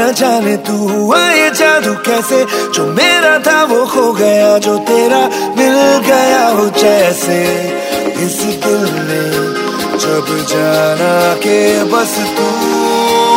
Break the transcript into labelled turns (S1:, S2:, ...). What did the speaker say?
S1: जाने तू हुआ ये जादू कैसे, जो मेरा था वो खो गया, जो तेरा मिल गया हो जैसे। इस दिल ने जब जाना के बस तू